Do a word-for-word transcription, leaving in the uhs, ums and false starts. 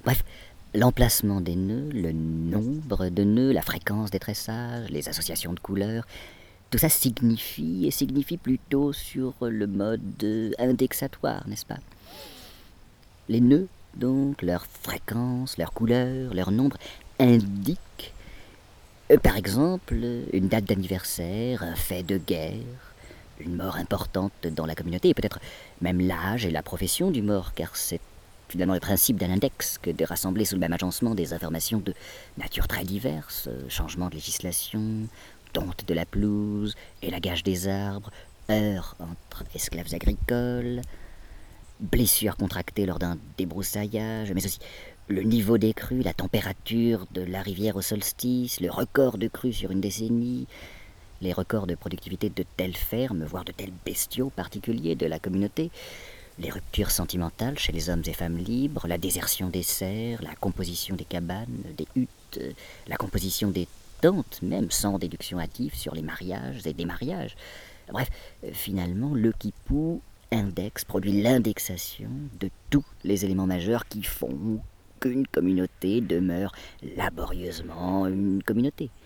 Bref, l'emplacement des nœuds, le nombre de nœuds, la fréquence des tressages, les associations de couleurs, tout ça signifie, et signifie plutôt sur le mode indexatoire, n'est-ce pas? Les nœuds, donc, leur fréquence, leur couleur, leur nombre, indiquent, euh, par exemple, une date d'anniversaire, un fait de guerre, une mort importante dans la communauté, et peut-être même l'âge et la profession du mort, car c'est finalement le principe d'un index que de rassembler sous le même agencement des informations de nature très diverses, euh, changement de législation, tonte de la pelouse, élagage des arbres, heurts entre esclaves agricoles, blessures contractées lors d'un débroussaillage, mais aussi le niveau des crues, la température de la rivière au solstice, le record de crues sur une décennie, les records de productivité de telles fermes, voire de tels bestiaux particuliers de la communauté, les ruptures sentimentales chez les hommes et femmes libres, la désertion des serres, la composition des cabanes, des huttes, la composition des tentes, même sans déduction hâtive sur les mariages et démariages. Bref, finalement, le Kipou indexe, produit l'indexation de tous les éléments majeurs qui font qu'une communauté demeure laborieusement une communauté.